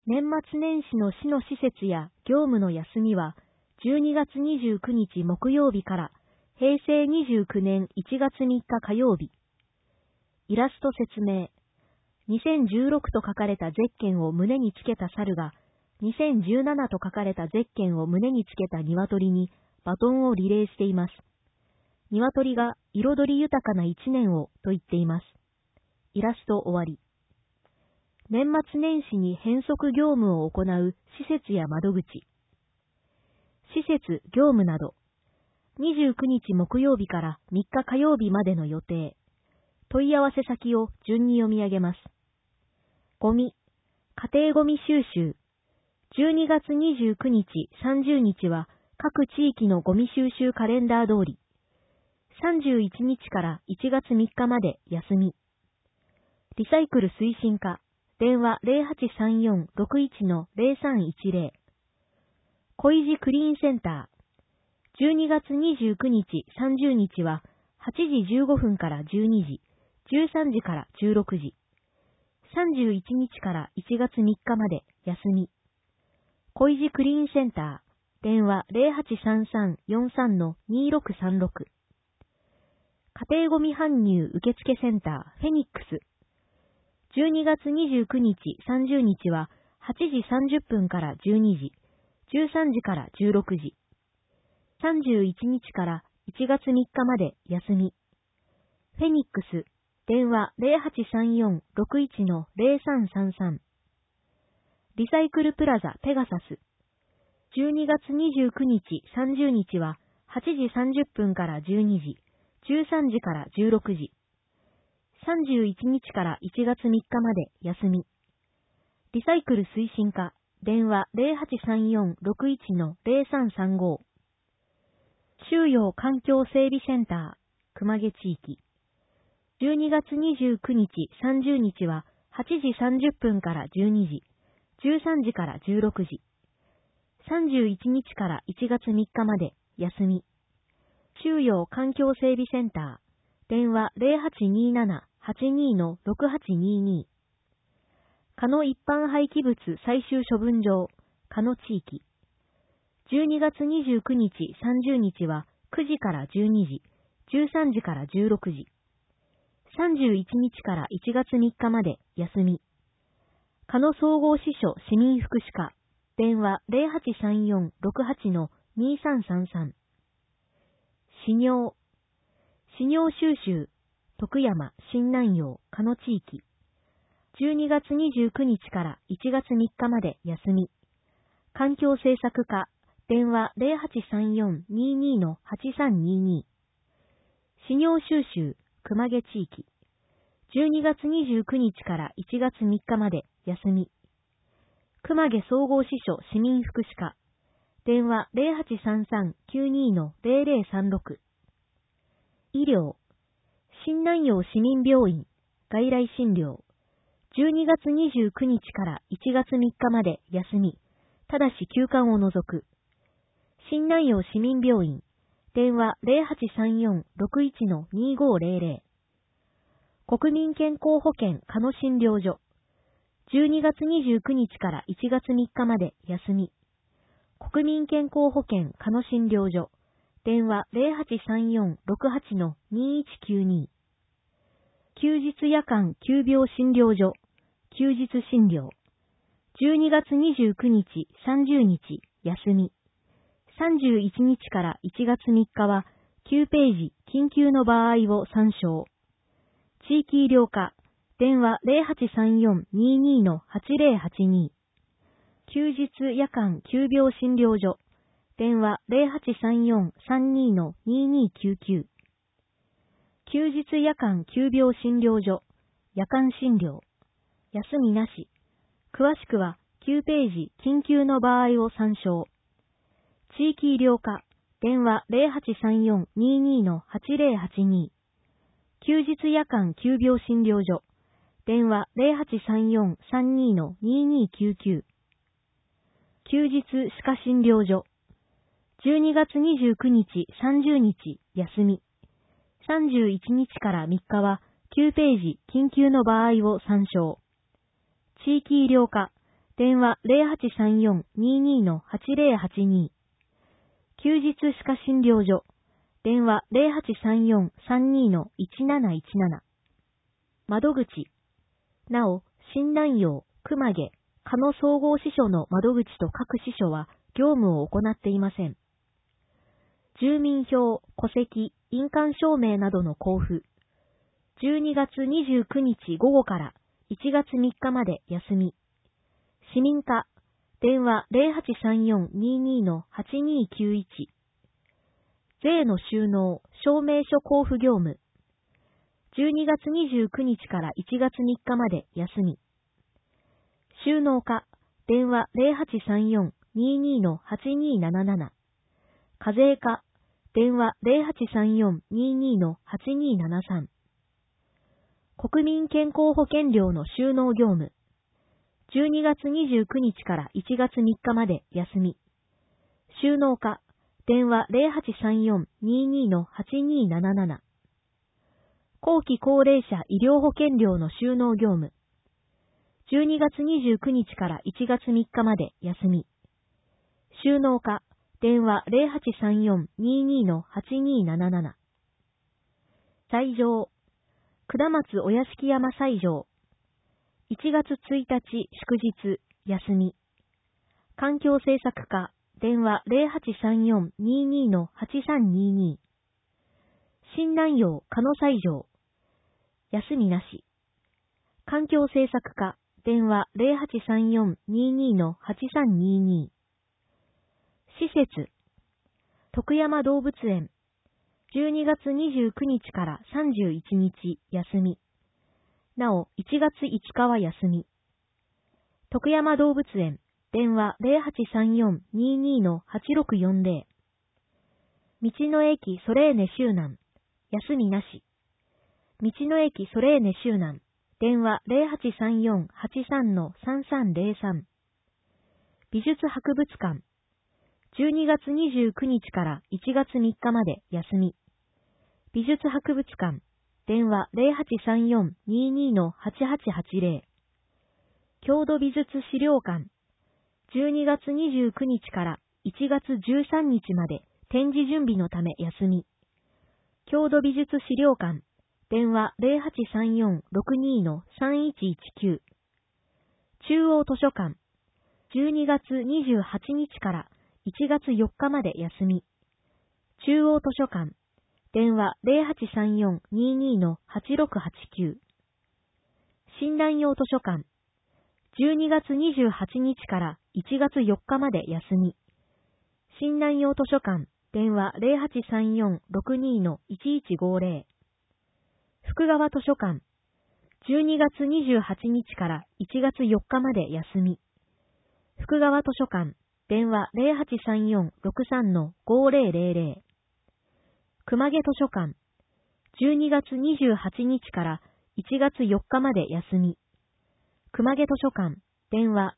年末年始の市の施設や業務の休みは、12月29日木曜日から平成29年1月3日火曜日。イラスト説明。2016と書かれたゼッケンを胸につけた猿が、2017と書かれたゼッケンを胸につけた鶏にバトンをリレーしています。鶏が彩り豊かな一年をと言っています。イラスト終わり。年末年始に変則業務を行う施設や窓口。施設、業務など。29日木曜日から3日火曜日までの予定。問い合わせ先を順に読み上げます。ゴミ、家庭ゴミ収集。12月29日、30日は各地域のゴミ収集カレンダー通り。31日から1月3日まで休み。リサイクル推進課、電話 0834-61-0310。小石クリーンセンター。12月29日、30日は8時15分から12時、13時から16時。31日から1月3日まで休み。小石クリーンセンター。電話 0833-43-2636。家庭ゴミ搬入受付センターフェニックス。12月29日、30日は8時30分から12時、13時から16時。31日から1月3日まで休み。フェニックス、電話 0834-61-0333。リサイクルプラザペガサス。12月29日、30日は8時30分から12時、13時から16時。31日から1月3日まで休み。リサイクル推進課、電話 0834-61-0335。収容環境整備センター、熊毛地域。12月29日、30日は8時30分から12時、13時から16時。31日から1月3日まで休み。収容環境整備センター、電話 0827-82-6822。鹿野一般廃棄物最終処分場、鹿野地域。12月29日、30日は9時から12時、13時から16時。31日から1月3日まで休み。鹿野総合支所市民福祉課、電話 0834-68-2333。飼尿。飼尿収集、徳山、新南陽、鹿野地域。12月29日から1月3日まで休み。環境政策課、電話 0834-22-8322。飼尿収集、熊毛地域。12月29日から1月3日まで休み。熊毛総合支所市民福祉課。電話 0833-92-0036。医療。新南陽市民病院、外来診療。12月29日から1月3日まで休み。ただし休館を除く。新南陽市民病院。電話 0834-61-2500。国民健康保険鹿野診療所。12月29日から1月3日まで休み。国民健康保険鹿野診療所。電話 0834-68-2192。休日夜間急病診療所。休日診療。12月29日、30日、休み。31日から1月3日は、9ページ、緊急の場合を参照。地域医療課、電話 0834-22-8082。休日夜間急病診療所。電話 0834-32-2299。休日夜間急病診療所。夜間診療。休みなし。詳しくは9ページ緊急の場合を参照。地域医療課。電話 0834-22-8082。休日夜間急病診療所。電話 0834-32-2299。休日歯科診療所。12月29日、30日、休み。31日から3日は9ページ緊急の場合を参照。地域医療課。 電話0834-22-8082。休日歯科診療所。電話0834-32-1717。窓口。なお、新南陽、熊毛、加野総合支所の窓口と各支所は業務を行っていません。住民票、戸籍、印鑑証明などの交付。12月29日午後から1月3日まで休み。市民課。電話0834-22-8291。税の収納、証明書交付業務。12月29日から1月3日まで休み。収納課。電話0834-22-8277。課税課。電話0834-22-8273。国民健康保険料の収納業務。12月29日から1月3日まで休み。収納課。電話0834-22-8277。後期高齢者医療保険料の収納業務。12月29日から1月3日まで休み。収納課。電話0834-22-8277。斎場。下松お屋敷山斎場。1月1日祝日休み。環境政策課。電話0834-22-8322。新南陽加野斎場。休みなし。環境政策課。電話0834-22-8322。施設。徳山動物園。12月29日から31日休み。なお、1月5日は休み。徳山動物園。電話0834-22-8640。道の駅ソレーネ周南。休みなし。道の駅ソレーネ周南。電話0834-83-3303。美術博物館。12月29日から1月3日まで休み。美術博物館。電話0834-22-8880。郷土美術資料館。12月29日から1月13日まで展示準備のため休み。郷土美術資料館。電話0834-62-3119。中央図書館。12月28日から1月4日まで休み。中央図書館。電話0834-22-8689。新南陽図書館。12月28日から1月4日まで休み。新南陽図書館。電話0834-62-1150。福川図書館。12月28日から1月4日まで休み。福川図書館。電話0834-63-5000。熊毛図書館。12月28日から1月4日まで休み。熊毛図書館。電話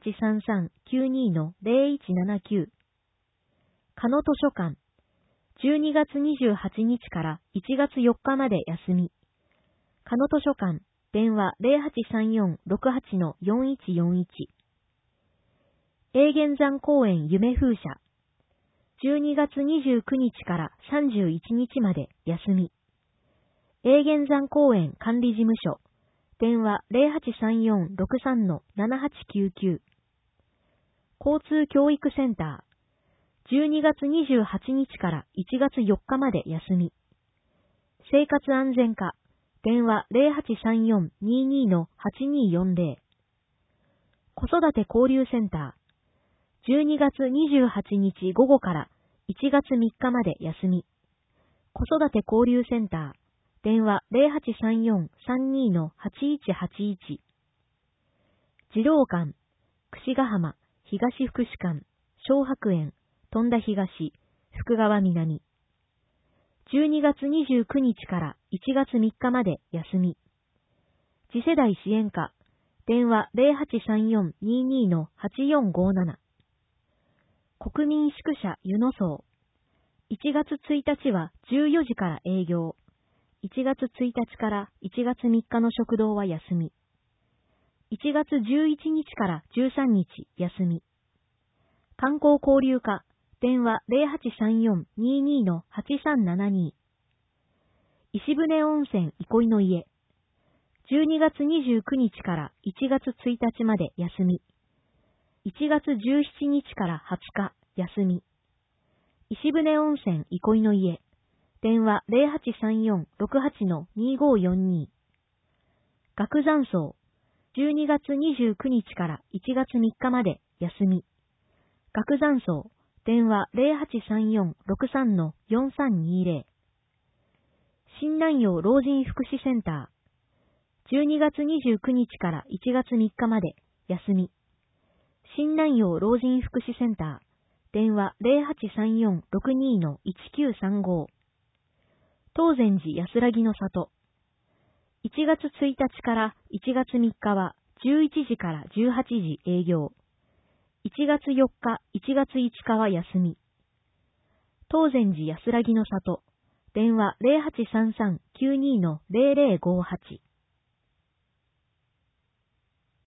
0833-92-0179。加野図書館。12月28日から1月4日まで休み。加野図書館。電話0834-68-4141。永源山公園夢風車。12月29日から31日まで休み。永源山公園管理事務所。電話0834-63-7899。交通教育センター。12月28日から1月4日まで休み。生活安全課。電話0834-22-8240。子育て交流センター。12月28日午後から1月3日まで休み。子育て交流センター。電話0834-32-8181。児童館。櫛ヶ浜、東福祉館、小白園、富田東、福川南。12月29日から1月3日まで休み。次世代支援課。電話0834-22-8457。国民宿舎湯野荘。1月1日は14時から営業。1月1日から1月3日の食堂は休み。 1月11日から13日休み。観光交流課、電話 0834-22-8372。石舟温泉憩いの家。12月29日から1月1日まで休み。1月17日から20日休み。石舟温泉憩いの家。電話 0834-68-2542。岳山荘。12月29日から1月3日まで休み。岳山荘。電話 0834-63-4320。新南陽老人福祉センター。12月29日から1月3日まで休み。新南陽老人福祉センター。電話 0834-62-1935。東禅寺安らぎの里。1月1日から1月3日は11時から18時営業。1月4日、1月5日は休み。東禅寺安らぎの里。電話 0833-92-0058。